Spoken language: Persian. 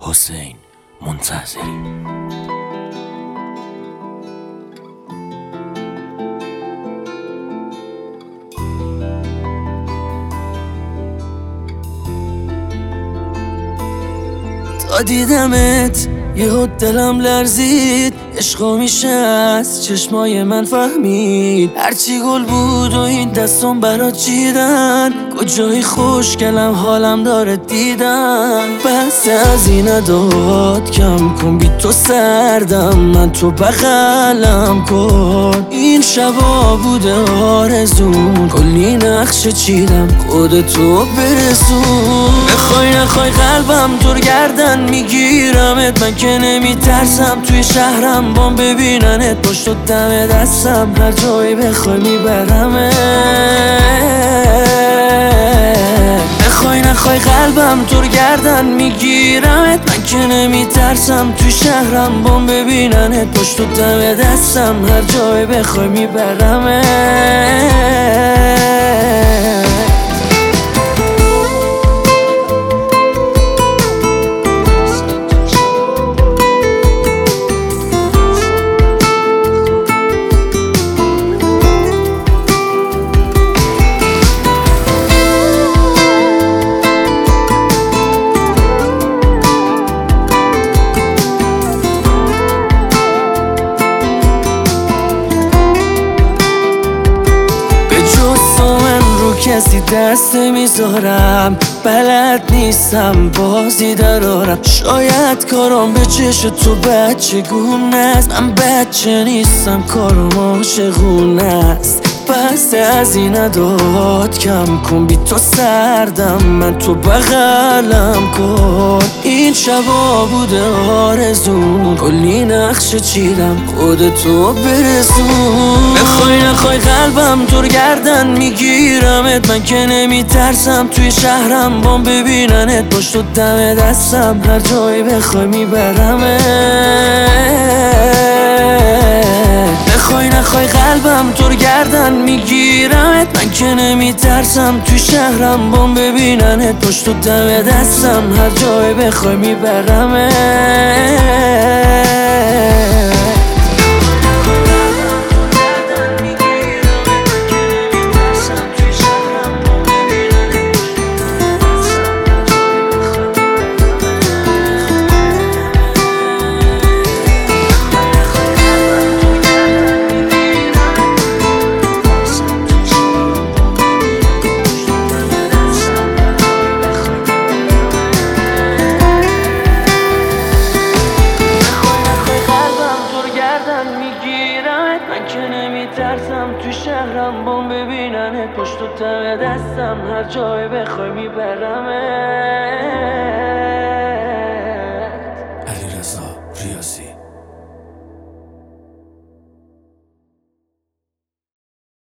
حسین منتظری. تا دیدمت یهو دلم لرزید، عشقا میشه از چشمای من فهمید. هرچی گل بود و این دستم برات چیدن، کجایی خوشگلم حالم داره دیدن. بس از این اداد کم کن، بی تو سردم، من تو بغلم کن. این شبا بوده آرزون، کلی نقشه چیدم خودتو برسون. بخوای نخوای قلبم دور گردن میگیرمت، من که نمیترسم توی شهرم بام ببیننت. پشت و دم دستم هر جایی بخوای میبرمت. بخوای نخوای قلبم دور گردن میگیرمت، من که نمیترسم توی شهرم بام ببیننت. پشت و دم دستم هر جایی بخوای میبرمت. کسی دست میذارم، بلد نیستم بازی درارم. شاید کارم به چش تو بچگونه است، من بچه نیستم کارم عاشقونه است. بس از این اداد کم کن، بی تو سردم، من تو بغلم کن. این شبا بوده آرزون، کلی نقشه چیدم خودتو برسون. بخوای نخوای قلبم دور گردن میگیرمت، من که نمیترسم توی شهرم بام ببیننت. پشت و دم دستم هر جایی بخوای میبرمت. بخوای نخوای قلبم دور گردن میگیرمت، من که نمیترسم توی شهرم بام ببیننت. پشت و دم دستم هر جایی بخوای میبرمت. من که نمیترسم تو شهرم بام ببیننت. پشت و دم دستم هر جای بخوای میبرمت. علیرضا ریاضی.